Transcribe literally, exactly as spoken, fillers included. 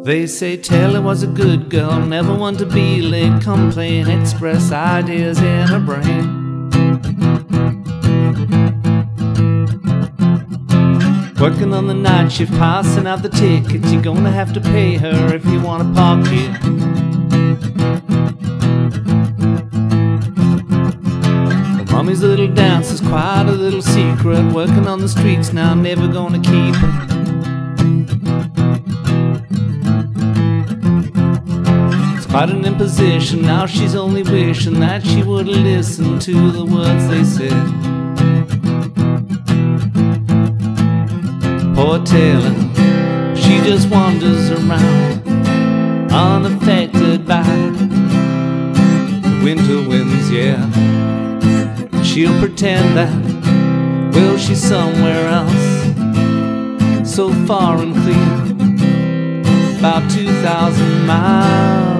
They say Taylor was a good girl, never one to be late, complain, express ideas in her brain. Working on the night shift, passing out the tickets, you're gonna have to pay her if you wanna park here. Mommy's little dance is quite a little secret, working on the streets now, never gonna keep her. Quite an imposition, now she's only wishing that she would listen to the words they said. Poor Taylor, she just wanders around, unaffected by the winter winds, yeah. She'll pretend that, well, she's somewhere else, so far and clear, about two thousand miles